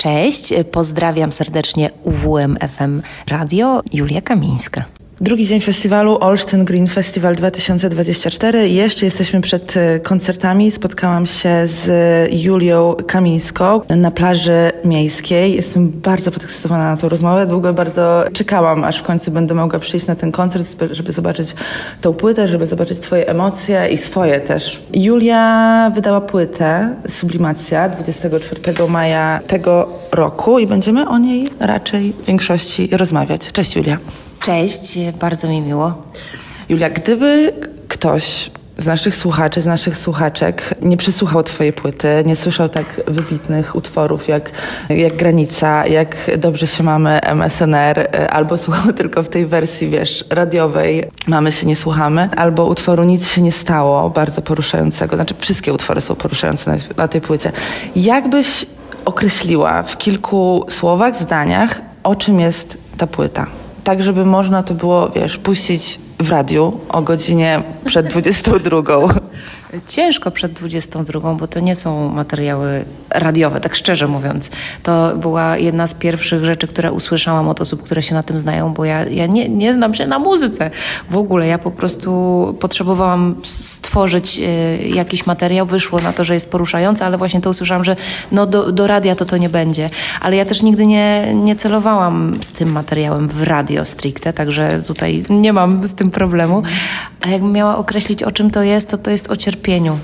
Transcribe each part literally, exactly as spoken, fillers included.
Cześć, pozdrawiam serdecznie U W M F M Radio, Julia Kamińska. Drugi dzień festiwalu Olsztyn Green Festival dwa tysiące dwudziesty czwarty. Jeszcze jesteśmy przed koncertami. Spotkałam się z Julią Kamińską na plaży miejskiej. Jestem bardzo podekscytowana na tą rozmowę. Długo bardzo czekałam, aż w końcu będę mogła przyjść na ten koncert, żeby zobaczyć tą płytę, żeby zobaczyć twoje emocje i swoje też. Julia wydała płytę Sublimacja dwudziestego czwartego maja tego roku i będziemy o niej raczej w większości rozmawiać. Cześć Julia. Cześć, bardzo mi miło. Julia, gdyby ktoś z naszych słuchaczy, z naszych słuchaczek nie przesłuchał twojej płyty, nie słyszał tak wybitnych utworów jak, jak Granica, jak Dobrze się mamy, M S N R, albo słuchał tylko w tej wersji, wiesz, radiowej Mamy się nie słuchamy, albo utworu Nic się nie stało, bardzo poruszającego, znaczy wszystkie utwory są poruszające na, na tej płycie. Jak byś określiła w kilku słowach, zdaniach, o czym jest ta płyta? Tak, żeby można to było, wiesz, puścić w radiu o godzinie przed dwudziestą drugą. Ciężko przed dwudziestą drugą, bo to nie są materiały radiowe, tak szczerze mówiąc. To była jedna z pierwszych rzeczy, które usłyszałam od osób, które się na tym znają, bo ja, ja nie, nie znam się na muzyce w ogóle. Ja po prostu potrzebowałam stworzyć y, jakiś materiał. Wyszło na to, że jest poruszające, ale właśnie to usłyszałam, że no do, do radia to to nie będzie. Ale ja też nigdy nie, nie celowałam z tym materiałem w radio stricte, także tutaj nie mam z tym problemu. A jakbym miała określić, o czym to jest, to to jest o cierpieniu.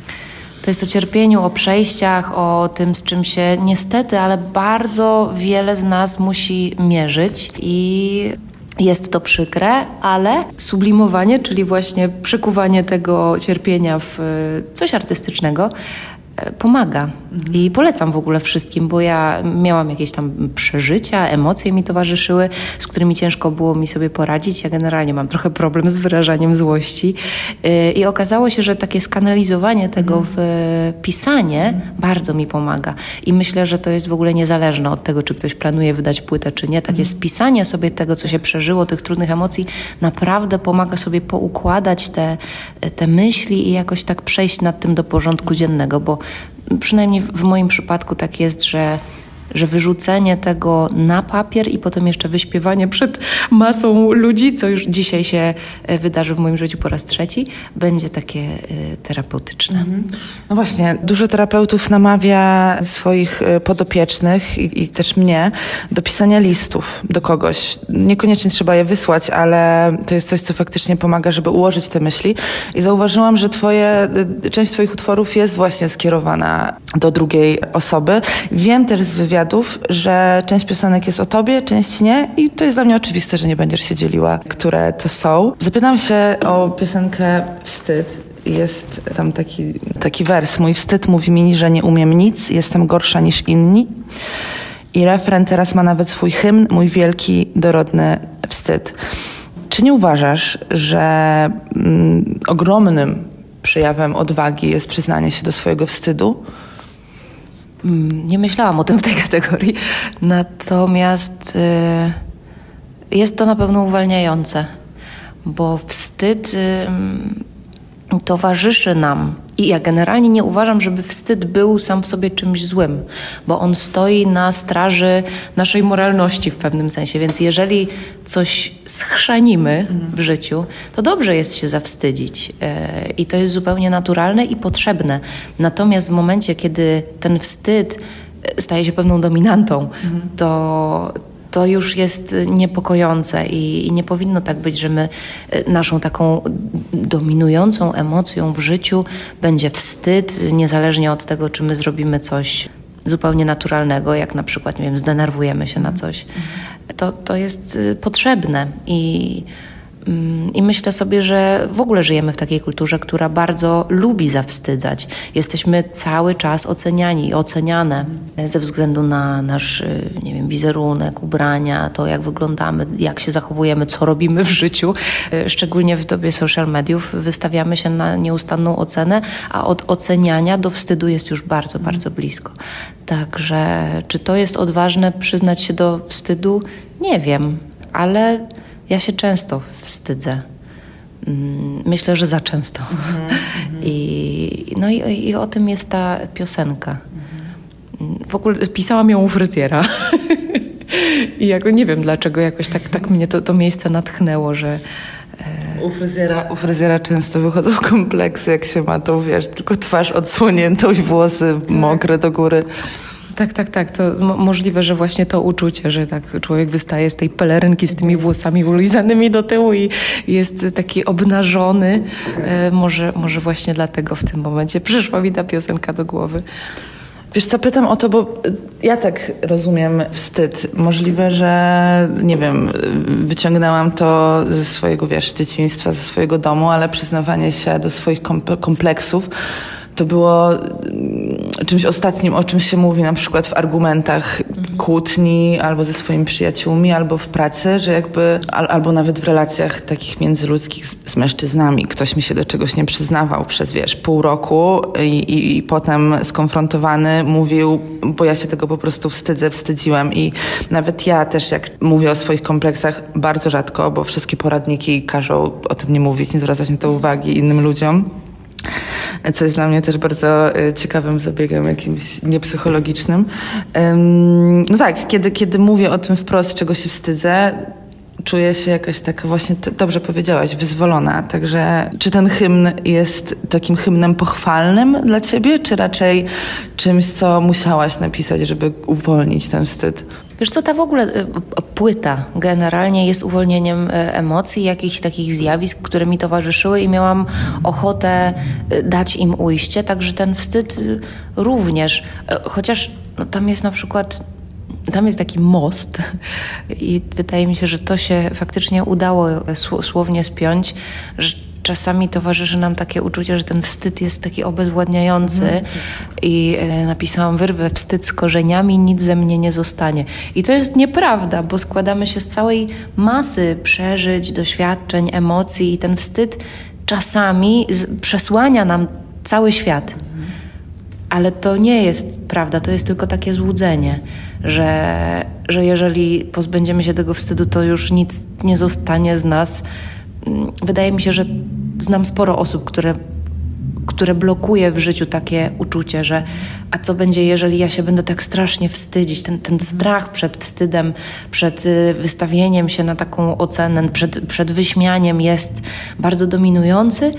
To jest o cierpieniu, o przejściach, o tym, z czym się niestety, ale bardzo wiele z nas musi mierzyć i jest to przykre, ale sublimowanie, czyli właśnie przekuwanie tego cierpienia w coś artystycznego, pomaga. Mhm. I polecam w ogóle wszystkim, bo ja miałam jakieś tam przeżycia, emocje mi towarzyszyły, z którymi ciężko było mi sobie poradzić. Ja generalnie mam trochę problem z wyrażaniem złości. Yy, I okazało się, że takie skanalizowanie tego mhm. w pisanie mhm. bardzo mi pomaga. I myślę, że to jest w ogóle niezależne od tego, czy ktoś planuje wydać płytę, czy nie. Takie mhm. spisanie sobie tego, co się przeżyło, tych trudnych emocji, naprawdę pomaga sobie poukładać te, te myśli i jakoś tak przejść nad tym do porządku dziennego, bo przynajmniej w moim przypadku tak jest, że, że wyrzucenie tego na papier i potem jeszcze wyśpiewanie przed masą ludzi, co już dzisiaj się wydarzy w moim życiu po raz trzeci, będzie takie y, terapeutyczne. Mhm. No właśnie, dużo terapeutów namawia swoich podopiecznych i, i też mnie do pisania listów do kogoś. Niekoniecznie trzeba je wysłać, ale to jest coś, co faktycznie pomaga, żeby ułożyć te myśli. I zauważyłam, że twoje, część twoich utworów jest właśnie skierowana do drugiej osoby. Wiem też z wywiadów, że część piosenek jest o tobie, część nie i to jest dla mnie oczywiste, że nie będziesz się dzieliła, które to są. Zapytam się o piosenkę Wstyd. Jest tam taki, taki wers. Mój wstyd mówi mi, że nie umiem nic, jestem gorsza niż inni. I refren teraz ma nawet swój hymn, mój wielki, dorodny wstyd. Czy nie uważasz, że mm, ogromnym przejawem odwagi jest przyznanie się do swojego wstydu? Nie myślałam o tym w tej kategorii. Natomiast y, jest to na pewno uwalniające, bo wstyd y, towarzyszy nam. I ja generalnie nie uważam, żeby wstyd był sam w sobie czymś złym, bo on stoi na straży naszej moralności w pewnym sensie. Więc jeżeli coś schrzanimy w życiu, to dobrze jest się zawstydzić. I to jest zupełnie naturalne i potrzebne. Natomiast w momencie, kiedy ten wstyd staje się pewną dominantą, to... to już jest niepokojące i, i nie powinno tak być, że my naszą taką dominującą emocją w życiu będzie wstyd, niezależnie od tego, czy my zrobimy coś zupełnie naturalnego, jak na przykład, nie wiem, zdenerwujemy się na coś. To, to jest potrzebne i I myślę sobie, że w ogóle żyjemy w takiej kulturze, która bardzo lubi zawstydzać. Jesteśmy cały czas oceniani i oceniane ze względu na nasz, nie wiem, wizerunek, ubrania, to jak wyglądamy, jak się zachowujemy, co robimy w życiu. Szczególnie w dobie social mediów wystawiamy się na nieustanną ocenę, a od oceniania do wstydu jest już bardzo, bardzo blisko. Także czy to jest odważne przyznać się do wstydu? Nie wiem, ale ja się często wstydzę. Myślę, że za często. Mm-hmm. I, no i, i o tym jest ta piosenka. Mm-hmm. W ogóle pisałam ją u fryzjera. I jako, nie wiem dlaczego, jakoś tak, tak mnie to, to miejsce natchnęło, że... E... U, fryzjera, u fryzjera często wychodzą kompleksy, jak się ma tą, wiesz, tylko twarz odsłoniętą i włosy mokre do góry. Tak, tak, tak. To mo- możliwe, że właśnie to uczucie, że tak człowiek wystaje z tej pelerynki z tymi włosami ulizanymi do tyłu i jest taki obnażony. E, może, może właśnie dlatego w tym momencie przyszła mi ta piosenka do głowy. Wiesz co, pytam o to, bo ja tak rozumiem wstyd. Możliwe, że, nie wiem, wyciągnęłam to ze swojego, wiesz, dzieciństwa, ze swojego domu, ale przyznawanie się do swoich kompleksów to było czymś ostatnim, o czym się mówi na przykład w argumentach kłótni, albo ze swoimi przyjaciółmi, albo w pracy, że jakby, al, albo nawet w relacjach takich międzyludzkich z, z mężczyznami. Ktoś mi się do czegoś nie przyznawał przez, wiesz, pół roku i, i, i potem skonfrontowany mówił, bo ja się tego po prostu wstydzę, wstydziłem i nawet ja też, jak mówię o swoich kompleksach, bardzo rzadko, bo wszystkie poradniki każą o tym nie mówić, nie zwracać na to uwagi innym ludziom. Co jest dla mnie też bardzo ciekawym zabiegiem jakimś niepsychologicznym. No tak, kiedy, kiedy mówię o tym wprost, czego się wstydzę, czuję się jakaś taka właśnie, dobrze powiedziałaś, wyzwolona. Także czy ten hymn jest takim hymnem pochwalnym dla ciebie, czy raczej czymś, co musiałaś napisać, żeby uwolnić ten wstyd? Wiesz co, ta w ogóle płyta generalnie jest uwolnieniem emocji, jakichś takich zjawisk, które mi towarzyszyły i miałam ochotę dać im ujście, także ten wstyd również. Chociaż no, tam jest na przykład, tam jest taki most i wydaje mi się, że to się faktycznie udało słownie spiąć, że czasami towarzyszy nam takie uczucie, że ten wstyd jest taki obezwładniający mhm. i e, napisałam: wyrwę wstyd z korzeniami, nic ze mnie nie zostanie. I to jest nieprawda, bo składamy się z całej masy przeżyć, doświadczeń, emocji i ten wstyd czasami z, przesłania nam cały świat. Mhm. Ale to nie jest prawda, to jest tylko takie złudzenie, że, że jeżeli pozbędziemy się tego wstydu, to już nic nie zostanie z nas. Wydaje mi się, że znam sporo osób, które, które blokuje w życiu takie uczucie, że a co będzie, jeżeli ja się będę tak strasznie wstydzić. Ten, ten strach przed wstydem, przed wystawieniem się na taką ocenę, przed, przed wyśmianiem jest bardzo dominujący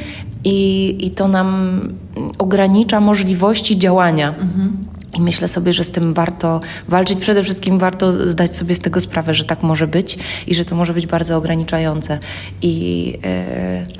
i, i to nam ogranicza możliwości działania. Mhm. I myślę sobie, że z tym warto walczyć. Przede wszystkim warto zdać sobie z tego sprawę, że tak może być i że to może być bardzo ograniczające. I yy,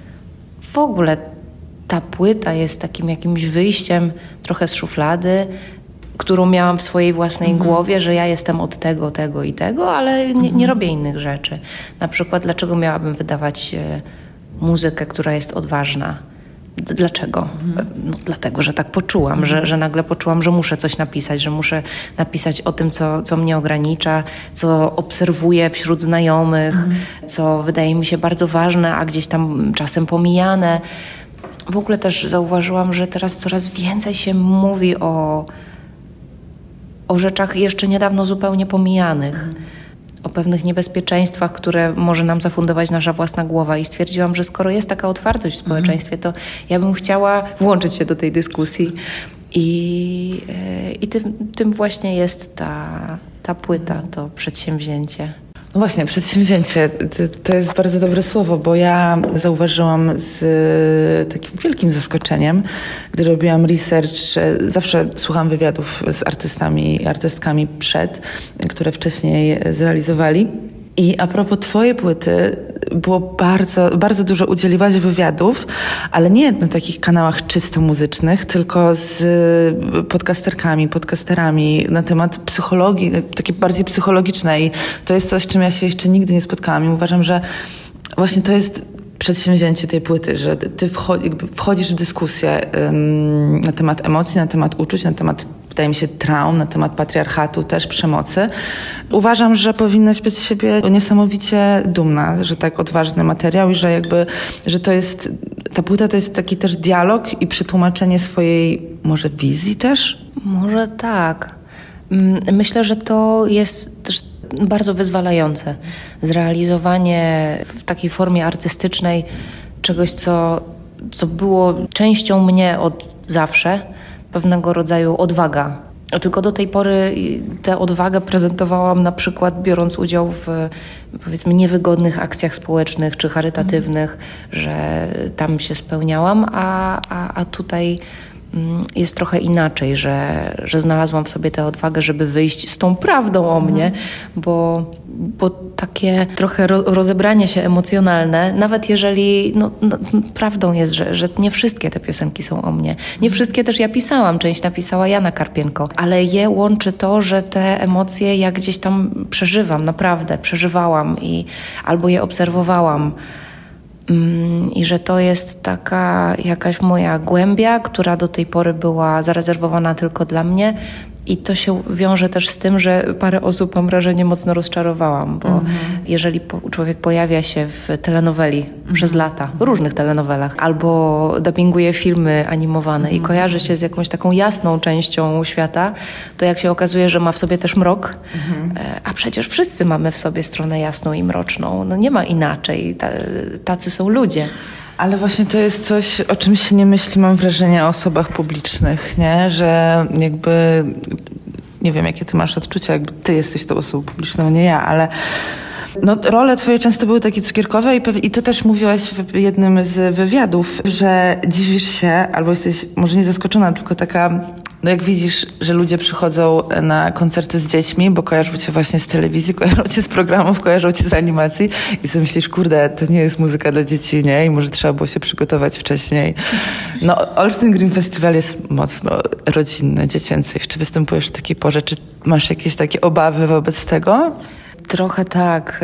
w ogóle ta płyta jest takim jakimś wyjściem trochę z szuflady, którą miałam w swojej własnej mhm. głowie, że ja jestem od tego, tego i tego, ale nie, nie robię innych rzeczy. Na przykład, dlaczego miałabym wydawać yy, muzykę, która jest odważna? Dlaczego? No, dlatego, że tak poczułam, że, że nagle poczułam, że muszę coś napisać, że muszę napisać o tym, co, co mnie ogranicza, co obserwuję wśród znajomych, mhm. co wydaje mi się bardzo ważne, a gdzieś tam czasem pomijane. W ogóle też zauważyłam, że teraz coraz więcej się mówi o, o rzeczach jeszcze niedawno zupełnie pomijanych. Mhm. O pewnych niebezpieczeństwach, które może nam zafundować nasza własna głowa i stwierdziłam, że skoro jest taka otwartość w społeczeństwie, to ja bym chciała włączyć się do tej dyskusji i, i tym, tym właśnie jest ta, ta płyta, to przedsięwzięcie. No właśnie, przedsięwzięcie to jest bardzo dobre słowo, bo ja zauważyłam z takim wielkim zaskoczeniem, gdy robiłam research, zawsze słucham wywiadów z artystami i artystkami przed, które wcześniej zrealizowali. I a propos twojej płyty, było bardzo, bardzo dużo udzieliłaś wywiadów, ale nie na takich kanałach czysto muzycznych, tylko z podcasterkami, podcasterami na temat psychologii, takiej bardziej psychologicznej. To jest coś, z czym ja się jeszcze nigdy nie spotkałam i uważam, że właśnie to jest przedsięwzięcie tej płyty, że ty wchodzisz w dyskusję um, na temat emocji, na temat uczuć, na temat, wydaje mi się, traum, na temat patriarchatu, też przemocy. Uważam, że powinnaś być z siebie niesamowicie dumna, że tak odważny materiał i że jakby, że to jest, ta płyta to jest taki też dialog i przetłumaczenie swojej może wizji też? Może tak. Myślę, że to jest też bardzo wyzwalające. Zrealizowanie w takiej formie artystycznej czegoś, co, co było częścią mnie od zawsze, pewnego rodzaju odwaga. Tylko do tej pory tę odwagę prezentowałam na przykład biorąc udział w, powiedzmy, niewygodnych akcjach społecznych czy charytatywnych, mhm. że tam się spełniałam, a, a, a tutaj jest trochę inaczej, że, że znalazłam w sobie tę odwagę, żeby wyjść z tą prawdą o mnie, mhm. bo, bo takie trochę ro, rozebranie się emocjonalne, nawet jeżeli no, no, prawdą jest, że, że nie wszystkie te piosenki są o mnie. Nie wszystkie też ja pisałam, część napisała Jana Karpienko, ale je łączy to, że te emocje ja gdzieś tam przeżywam, naprawdę przeżywałam i albo je obserwowałam. I że to jest taka jakaś moja głębia, która do tej pory była zarezerwowana tylko dla mnie. I to się wiąże też z tym, że parę osób, mam wrażenie, mocno rozczarowałam, bo mhm. jeżeli po, człowiek pojawia się w telenoweli mhm. przez lata, w różnych telenowelach, albo dubbinguje filmy animowane mhm. i kojarzy się z jakąś taką jasną częścią świata, to jak się okazuje, że ma w sobie też mrok, mhm. a przecież wszyscy mamy w sobie stronę jasną i mroczną. No nie ma inaczej. Tacy są ludzie. Ale właśnie to jest coś, o czym się nie myśli, mam wrażenie, o osobach publicznych, nie? Że jakby, nie wiem, jakie ty masz odczucia, jakby ty jesteś tą osobą publiczną, nie ja, ale no, role twoje często były takie cukierkowe i, pew- i to też mówiłaś w jednym z wywiadów, że dziwisz się, albo jesteś może nie zaskoczona, tylko taka, no jak widzisz, że ludzie przychodzą na koncerty z dziećmi, bo kojarzą cię właśnie z telewizji, kojarzą cię z programów, kojarzą cię z animacji i sobie myślisz, kurde, to nie jest muzyka dla dzieci, nie? I może trzeba było się przygotować wcześniej. No, Olsztyn Green Festival jest mocno rodzinny, dziecięcy. Czy występujesz w takiej porze? Czy masz jakieś takie obawy wobec tego? Trochę tak.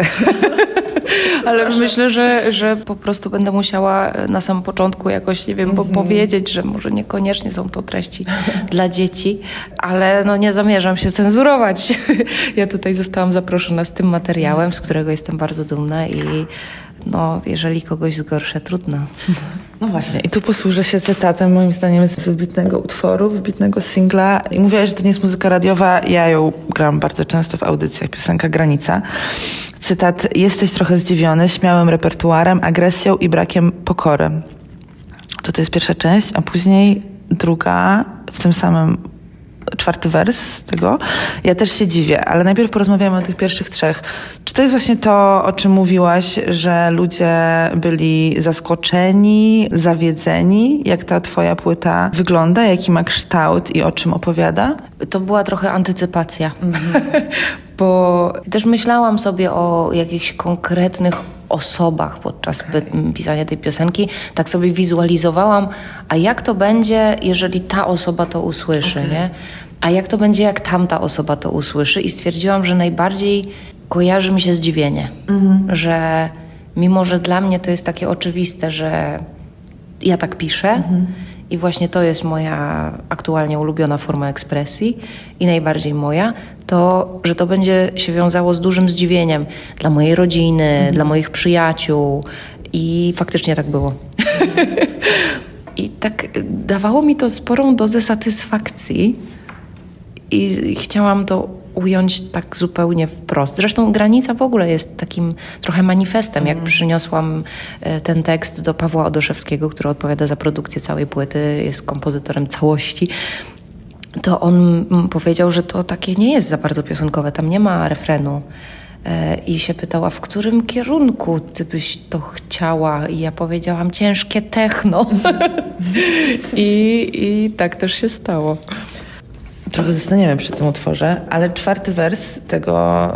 Ale myślę, że, że po prostu będę musiała na samym początku jakoś, nie wiem, mm-hmm. powiedzieć, że może niekoniecznie są to treści dla dzieci, ale no nie zamierzam się cenzurować. Ja tutaj zostałam zaproszona z tym materiałem, z którego jestem bardzo dumna i no, jeżeli kogoś zgorszę, trudno. No właśnie, i tu posłużę się cytatem, moim zdaniem, z wybitnego utworu, wybitnego singla. I mówiłaś, że to nie jest muzyka radiowa, ja ją gram bardzo często w audycjach, piosenka Granica. Cytat: jesteś trochę zdziwiony śmiałym repertuarem, agresją i brakiem pokory. To to jest pierwsza część, a później druga, w tym samym czwarty wers tego. Ja też się dziwię, ale najpierw porozmawiamy o tych pierwszych trzech. Czy to jest właśnie to, o czym mówiłaś, że ludzie byli zaskoczeni, zawiedzeni, jak ta twoja płyta wygląda, jaki ma kształt i o czym opowiada? To była trochę antycypacja, mm-hmm. bo też myślałam sobie o jakichś konkretnych osobach podczas okay. pisania tej piosenki. Tak sobie wizualizowałam, a jak to będzie, jeżeli ta osoba to usłyszy, okay. nie? A jak to będzie, jak tamta osoba to usłyszy? I stwierdziłam, że najbardziej kojarzy mi się zdziwienie, mm-hmm. że mimo, że dla mnie to jest takie oczywiste, że ja tak piszę mm-hmm. i właśnie to jest moja aktualnie ulubiona forma ekspresji i najbardziej moja, to, że to będzie się wiązało z dużym zdziwieniem dla mojej rodziny, mhm. dla moich przyjaciół i faktycznie tak było. I tak dawało mi to sporą dozę satysfakcji i chciałam to ująć tak zupełnie wprost. Zresztą Granica w ogóle jest takim trochę manifestem. Jak mm. przyniosłam ten tekst do Pawła Odoszewskiego, który odpowiada za produkcję całej płyty, jest kompozytorem całości, to on powiedział, że to takie nie jest za bardzo piosenkowe, tam nie ma refrenu. I się pytała, w którym kierunku ty byś to chciała? I ja powiedziałam, ciężkie techno. I, I tak też się stało. Trochę zostaniemy przy tym utworze, ale czwarty wers tego,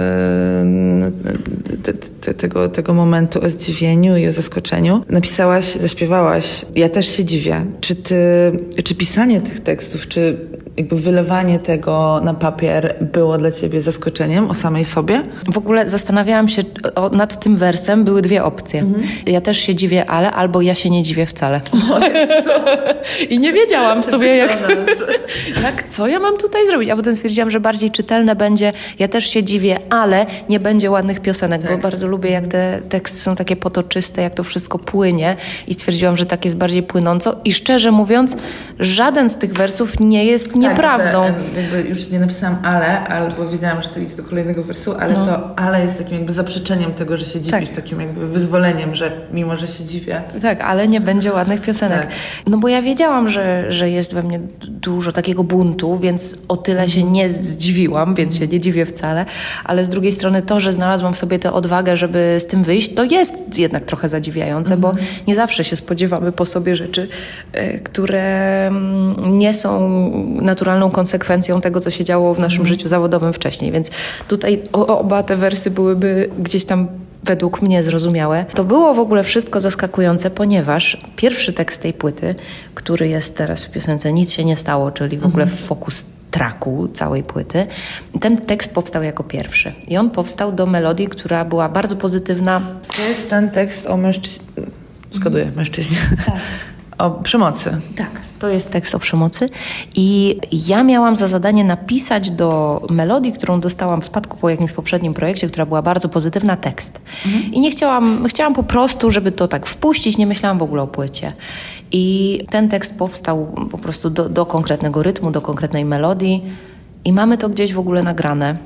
yy, te, te, tego, tego momentu o zdziwieniu i o zaskoczeniu napisałaś, zaśpiewałaś. Ja też się dziwię. Czy ty, czy pisanie tych tekstów, czy jakby wylewanie tego na papier było dla ciebie zaskoczeniem o samej sobie? W ogóle zastanawiałam się o, nad tym wersem, były dwie opcje. Mhm. Ja też się dziwię, ale albo ja się nie dziwię wcale. I nie wiedziałam w sobie, jak, jak co ja mam tutaj zrobić? A potem stwierdziłam, że bardziej czytelne będzie, ja też się dziwię, ale nie będzie ładnych piosenek, tak. bo bardzo lubię, jak te teksty są takie potoczyste, jak to wszystko płynie i stwierdziłam, że tak jest bardziej płynąco i szczerze mówiąc, żaden z tych wersów nie jest nie nieprawdą. Tak, jakby już nie napisałam ale, albo wiedziałam, że to idzie do kolejnego wersu, ale no. to ale jest takim jakby zaprzeczeniem tego, że się dziwisz, tak. takim jakby wyzwoleniem, że mimo, że się dziwię. Tak, ale nie będzie ładnych piosenek. Tak. No bo ja wiedziałam, że, że jest we mnie dużo takiego buntu, więc o tyle mm. się nie zdziwiłam, więc mm. się nie dziwię wcale, ale z drugiej strony to, że znalazłam w sobie tę odwagę, żeby z tym wyjść, to jest jednak trochę zadziwiające, mm. bo nie zawsze się spodziewamy po sobie rzeczy, y, które nie są naturalną konsekwencją tego, co się działo w naszym mm. życiu zawodowym wcześniej, więc tutaj o, oba te wersy byłyby gdzieś tam według mnie zrozumiałe. To było w ogóle wszystko zaskakujące, ponieważ pierwszy tekst tej płyty, który jest teraz w piosence Nic się nie stało, czyli w ogóle w fokus tracku całej płyty, ten tekst powstał jako pierwszy. I on powstał do melodii, która była bardzo pozytywna. To jest ten tekst o mężczyźnie, zgaduję, mężczyźnie. Tak. O przemocy. Tak, to jest tekst o przemocy i ja miałam za zadanie napisać do melodii, którą dostałam w spadku po jakimś poprzednim projekcie, która była bardzo pozytywna, tekst. Mhm. I nie chciałam, chciałam po prostu, żeby to tak wpuścić, nie myślałam w ogóle o płycie. I ten tekst powstał po prostu do, do konkretnego rytmu, do konkretnej melodii i mamy to gdzieś w ogóle nagrane.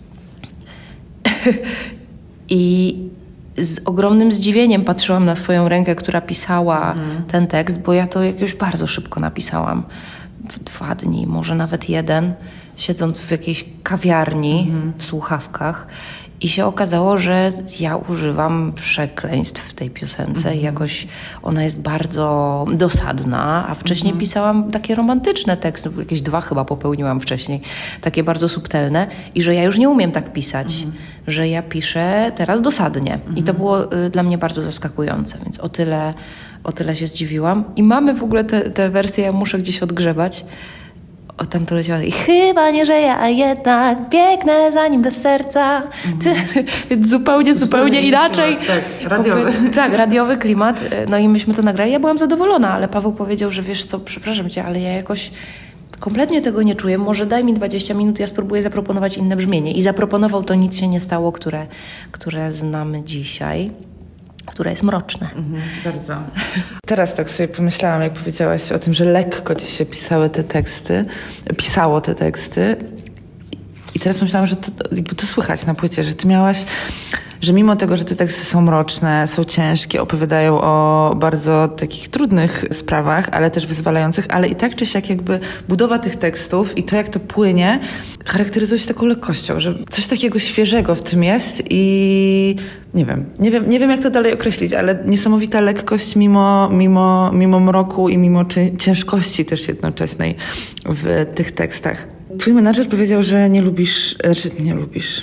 I z ogromnym zdziwieniem patrzyłam na swoją rękę, która pisała mm. ten tekst, bo ja to jakoś bardzo szybko napisałam. W dwa dni, może nawet jeden, siedząc w jakiejś kawiarni mm. w słuchawkach. I się okazało, że ja używam przekleństw w tej piosence i mm. jakoś ona jest bardzo dosadna, a wcześniej mm. pisałam takie romantyczne teksty, jakieś dwa chyba popełniłam wcześniej, takie bardzo subtelne i że ja już nie umiem tak pisać, mm. że ja piszę teraz dosadnie. Mm. I to było y, dla mnie bardzo zaskakujące, więc o tyle, o tyle się zdziwiłam. I mamy w ogóle te, te wersje, ja muszę gdzieś odgrzebać. O, tam to leciało i chyba nie żyję, a jednak biegnę za nim bez serca. Mm. Więc zupełnie, zupełnie inaczej. Klimat, tak, radiowy. Tak, radiowy klimat. No i myśmy to nagrali. Ja byłam zadowolona, ale Paweł powiedział, że wiesz co, przepraszam cię, ale ja jakoś kompletnie tego nie czuję. Może daj mi dwadzieścia minut, ja spróbuję zaproponować inne brzmienie. I zaproponował to Nic się nie stało, które, które znamy dzisiaj, które jest mroczne. Mhm, bardzo. Teraz tak sobie pomyślałam, jak powiedziałaś o tym, że lekko ci się pisały te teksty, pisało te teksty. I teraz pomyślałam, że to, jakby to słychać na płycie, że ty miałaś, że mimo tego, że te teksty są mroczne, są ciężkie, opowiadają o bardzo takich trudnych sprawach, ale też wyzwalających, ale i tak czy siak jakby budowa tych tekstów i to, jak to płynie, charakteryzuje się taką lekkością, że coś takiego świeżego w tym jest i nie wiem, nie wiem, nie wiem jak to dalej określić, ale niesamowita lekkość mimo, mimo, mimo mroku i mimo ciężkości też jednoczesnej w tych tekstach. Twój menadżer powiedział, że nie lubisz, znaczy nie lubisz,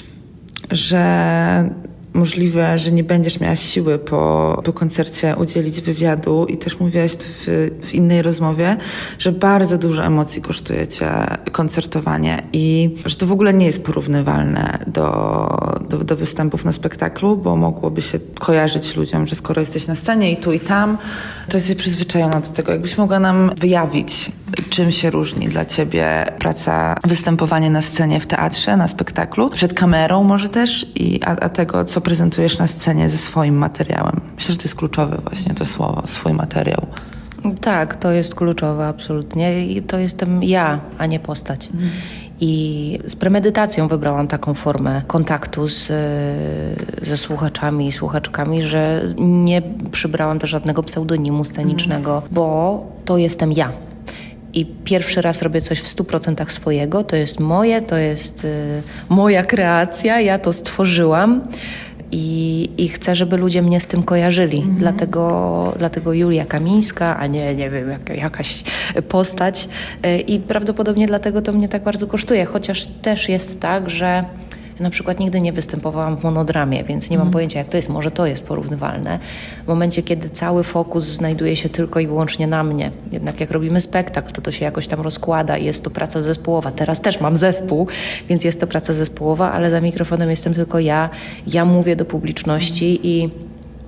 że możliwe, że nie będziesz miała siły po, po koncercie udzielić wywiadu i też mówiłaś w, w innej rozmowie, że bardzo dużo emocji kosztuje cię koncertowanie i że to w ogóle nie jest porównywalne do, do, do występów na spektaklu, bo mogłoby się kojarzyć ludziom, że skoro jesteś na scenie i tu i tam, to jesteś przyzwyczajona do tego. Jakbyś mogła nam wyjawić, czym się różni dla ciebie praca, występowanie na scenie w teatrze, na spektaklu, przed kamerą może też, i, a, a tego, co prezentujesz na scenie ze swoim materiałem. Myślę, że to jest kluczowe właśnie to słowo, swój materiał. Tak, to jest kluczowe absolutnie i to jestem ja, a nie postać. Mm. I z premedytacją wybrałam taką formę kontaktu z, ze słuchaczami i słuchaczkami, że nie przybrałam też żadnego pseudonimu scenicznego, mm. bo to jestem ja. I pierwszy raz robię coś w stu procentach swojego, to jest moje, to jest y, moja kreacja, ja to stworzyłam i, i chcę, żeby ludzie mnie z tym kojarzyli. Mhm. Dlatego, dlatego Julia Kamińska, a nie, nie wiem, jak, jakaś postać. Y, I prawdopodobnie dlatego to mnie tak bardzo kosztuje, chociaż też jest tak, że na przykład nigdy nie występowałam w monodramie, więc nie mam mm. pojęcia, jak to jest. Może to jest porównywalne. W momencie, kiedy cały fokus znajduje się tylko i wyłącznie na mnie. Jednak jak robimy spektakl, to to się jakoś tam rozkłada i jest to praca zespołowa. Teraz też mam zespół, więc jest to praca zespołowa, ale za mikrofonem jestem tylko ja. Ja mówię do publiczności mm. i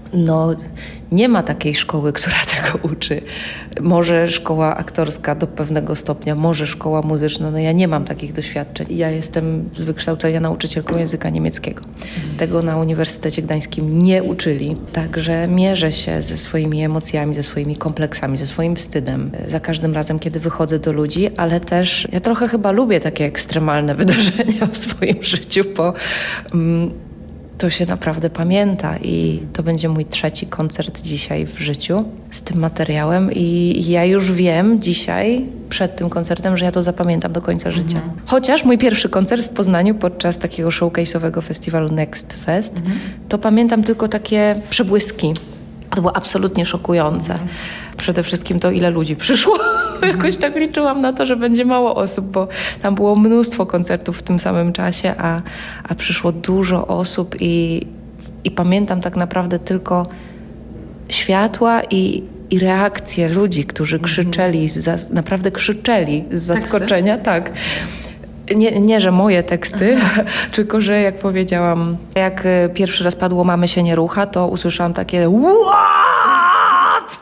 No, nie ma takiej szkoły, która tego uczy. Może szkoła aktorska do pewnego stopnia, może szkoła muzyczna. No ja nie mam takich doświadczeń. Ja jestem z wykształcenia nauczycielką języka niemieckiego. Tego na Uniwersytecie Gdańskim nie uczyli. Także mierzę się ze swoimi emocjami, ze swoimi kompleksami, ze swoim wstydem. Za każdym razem, kiedy wychodzę do ludzi, ale też ja trochę chyba lubię takie ekstremalne wydarzenia w swoim życiu, bo... Mm, to się naprawdę pamięta i to będzie mój trzeci koncert dzisiaj w życiu z tym materiałem i ja już wiem dzisiaj przed tym koncertem, że ja to zapamiętam do końca życia. Mhm. Chociaż mój pierwszy koncert w Poznaniu podczas takiego showcase'owego festiwalu Next Fest, mhm. to pamiętam tylko takie przebłyski. To było absolutnie szokujące. Mhm. Przede wszystkim to, ile ludzi przyszło. Mhm. Jakoś tak liczyłam na to, że będzie mało osób, bo tam było mnóstwo koncertów w tym samym czasie, a, a przyszło dużo osób i, i pamiętam tak naprawdę tylko światła i, i reakcje ludzi, którzy krzyczeli, za, naprawdę krzyczeli z zaskoczenia. Tak. Nie, nie, że moje teksty, tylko że jak powiedziałam, jak pierwszy raz padło Mamy się nie rucha, to usłyszałam takie what?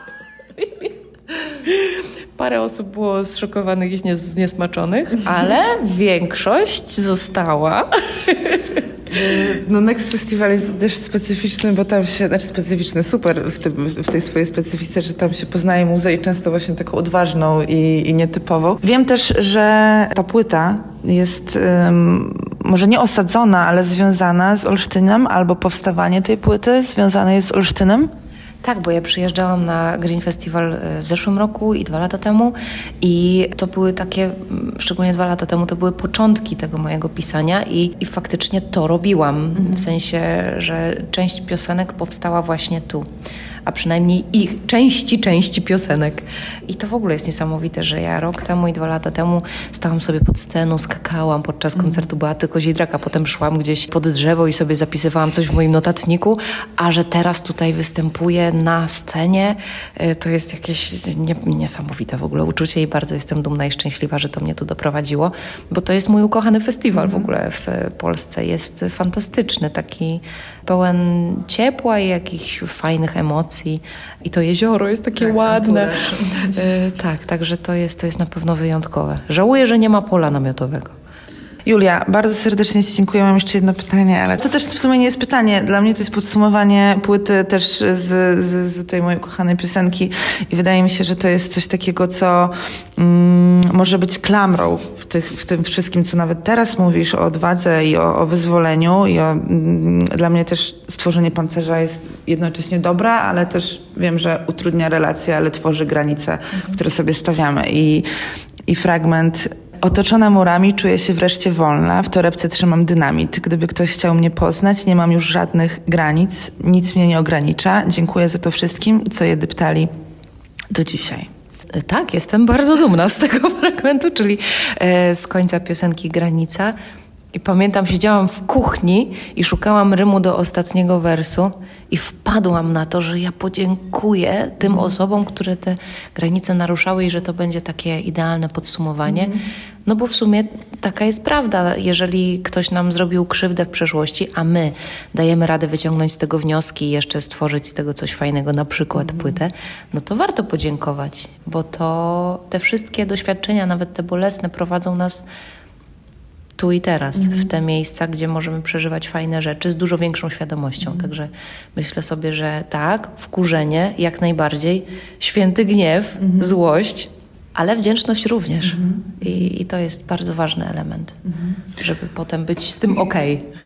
Parę osób było zszokowanych i znies- zniesmaczonych, ale większość została. No Next Festival jest też specyficzny, bo tam się, znaczy specyficzny, super w, tym, w tej swojej specyfice, że tam się poznaje muzę i często właśnie taką odważną i, i nietypową. Wiem też, że ta płyta jest um, może nie osadzona, ale związana z Olsztynem, albo powstawanie tej płyty związane jest z Olsztynem. Tak, bo ja przyjeżdżałam na Green Festival w zeszłym roku i dwa lata temu i to były takie, szczególnie dwa lata temu, to były początki tego mojego pisania i, i faktycznie to robiłam. Mhm. W sensie, że część piosenek powstała właśnie tu, a przynajmniej ich części, części piosenek. I to w ogóle jest niesamowite, że ja rok temu i dwa lata temu stałam sobie pod sceną, skakałam podczas koncertu Beaty Kozidrak, potem szłam gdzieś pod drzewo i sobie zapisywałam coś w moim notatniku, a że teraz tutaj występuję na scenie, to jest jakieś nie, niesamowite w ogóle uczucie i bardzo jestem dumna i szczęśliwa, że to mnie tu doprowadziło, bo to jest mój ukochany festiwal w ogóle w Polsce. Jest fantastyczny, taki pełen ciepła i jakichś fajnych emocji. I to jezioro jest takie tak, ładne. E, tak, także to jest, to jest na pewno wyjątkowe. Żałuję, że nie ma pola namiotowego. Julia, bardzo serdecznie Ci dziękuję. Mam jeszcze jedno pytanie, ale to też w sumie nie jest pytanie. Dla mnie to jest podsumowanie płyty też z, z, z tej mojej kochanej piosenki i wydaje mi się, że to jest coś takiego, co mm, może być klamrą w, tych, w tym wszystkim, co nawet teraz mówisz o odwadze i o, o wyzwoleniu. I o, mm, dla mnie też stworzenie pancerza jest jednocześnie dobra, ale też wiem, że utrudnia relacje, ale tworzy granice, mhm. które sobie stawiamy. I, i fragment... Otoczona murami czuję się wreszcie wolna, w torebce trzymam dynamit. Gdyby ktoś chciał mnie poznać, nie mam już żadnych granic, nic mnie nie ogranicza. Dziękuję za to wszystkim, co je deptali do dzisiaj. Tak, jestem bardzo dumna z tego fragmentu, czyli e, z końca piosenki Granica. I pamiętam, siedziałam w kuchni i szukałam rymu do ostatniego wersu i wpadłam na to, że ja podziękuję tym mm. osobom, które te granice naruszały i że to będzie takie idealne podsumowanie. Mm. No bo w sumie taka jest prawda. Jeżeli ktoś nam zrobił krzywdę w przeszłości, a my dajemy radę wyciągnąć z tego wnioski i jeszcze stworzyć z tego coś fajnego, na przykład mm. płytę, no to warto podziękować, bo to te wszystkie doświadczenia, nawet te bolesne, prowadzą nas tu i teraz, mhm. w te miejsca, gdzie możemy przeżywać fajne rzeczy z dużo większą świadomością. Mhm. Także myślę sobie, że tak, wkurzenie jak najbardziej, święty gniew, mhm. złość, ale wdzięczność również. Mhm. I, I to jest bardzo ważny element, mhm. żeby potem być z tym okej.